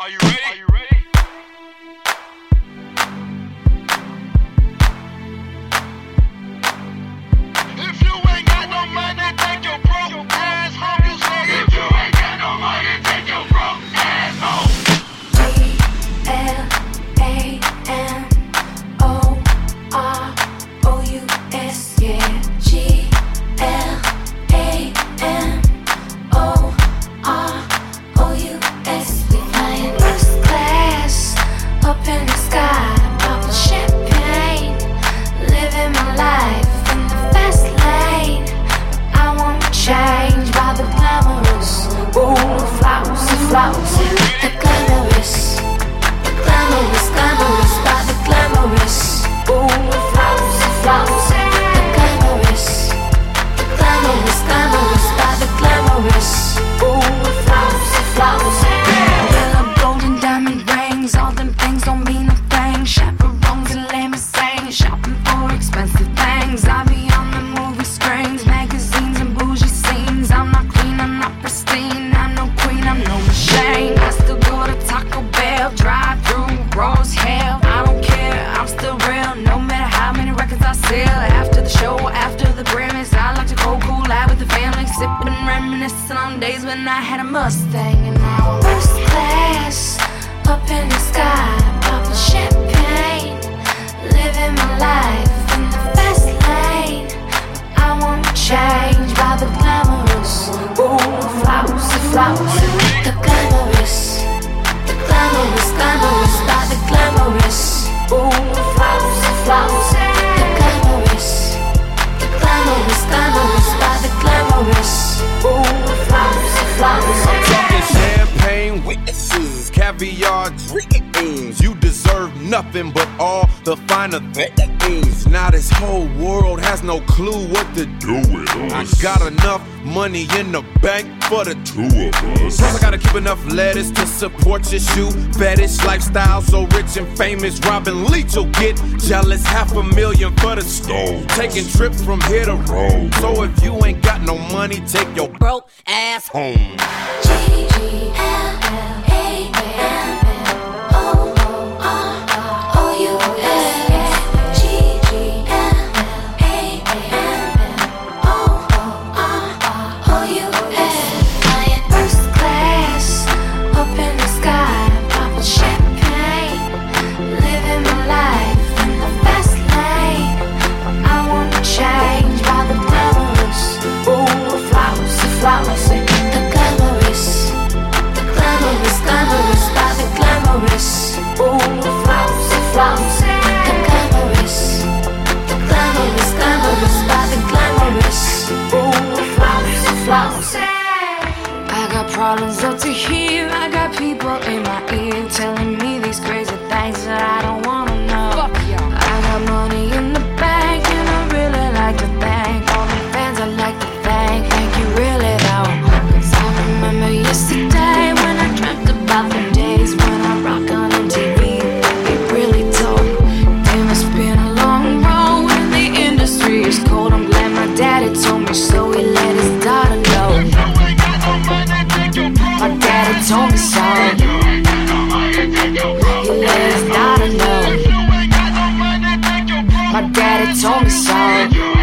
Are you ready? Are you ready? If you ain't got no money, take your broke ass home. You say if you ain't got no money, take your broke ass home. GLAMOROUS, yeah. GLAMOROUS. We flying first class up in the sky, popping champagne, living my life in the fast lane. I won't change by the glamorous. Ooh, flowers, flowers, the glamorous, glamorous, glamorous by the glamorous. Ooh, flowers, flowers, the glamorous, glamorous, glamorous by the glamorous. Ooh, flowers, flowers. Yellow, golden, diamond rings, all them things don't mean a thing. Chaperones and limousines, shopping for expensive things. I be on the movie screens, magazines and bougie scenes. I'm not clean, I'm not pristine, I'm no queen, I'm no machine. I still go to Taco Bell, drive through Rose Hill. I don't care, I'm still real, no matter how many records I sell. After the show, after the Grammys, I like to go cool out with the family, sipping and reminiscing on days when I had a Mustang. And now I'm first class, up in the sky, popping champagne, living my life in the fast lane. I won't change by the glamorous. Ooh, flowers, flowers, the glamorous, glamorous, glamorous by the glamorous. Ooh, flowers, flowers, the glamorous, glamorous, glamorous by the glamorous. Ooh, flowers, flowers. I'm talking champagne witnesses, caviar dreams. You deserve nothing but all the finer things. Now this whole world has no clue what to do with us. I got enough money in the bank for the two of us. Plus I gotta keep enough lettuce to support your shoe fetish lifestyle. So rich and famous, Robin Leach will get jealous. $500,000 for the stove, taking trips from here to Rome. So if you ain't got no money, take your broke ass home. Flowers, the glamorous, glamorous by the glamorous. Ooh, flowers, flowers, the glamorous, glamorous by the glamorous. Ooh, flowers, flowers. I got problems up to here, I got people in my ear telling me these crazy things that I don't wanna know. Fuck y'all. I got money in the bank and I really like to thank all the fans. I like to thank you really though. 'Cause I remember yesterday when I dreamt about the days when I rock on MTV. It really told. Damn, it's been a long road and the industry is cold. I'm glad my daddy told me so, he let his daughter know. My daddy told me so. He let his daughter know. My daddy told me so.